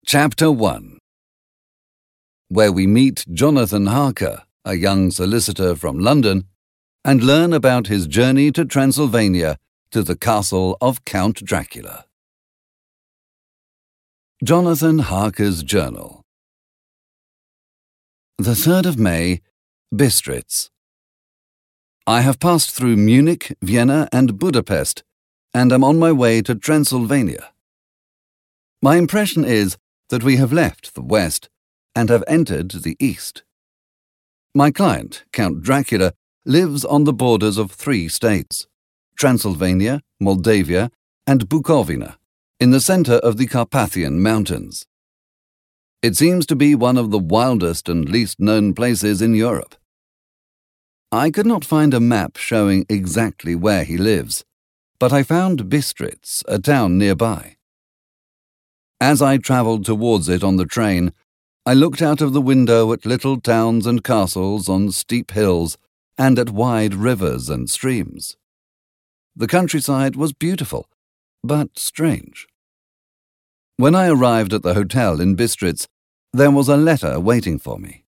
Chapter 1, where we meet Jonathan Harker, a young solicitor from London, and learn about his journey to Transylvania to the castle of Count Dracula. Jonathan Harker's Journal. The 3rd of May, Bistritz. I have passed through Munich, Vienna, and Budapest, and am on my way to Transylvania. My impression is that we have left the West and have entered the East. My client, Count Dracula, lives on the borders of 3 states, Transylvania, Moldavia, and Bukovina, in the center of the Carpathian Mountains. It seems to be one of the wildest and least known places in Europe. I could not find a map showing exactly where he lives, but I found Bistritz, a town nearby. As I travelled towards it on the train, I looked out of the window at little towns and castles on steep hills and at wide rivers and streams. The countryside was beautiful, but strange. When I arrived at the hotel in Bistritz, there was a letter waiting for me.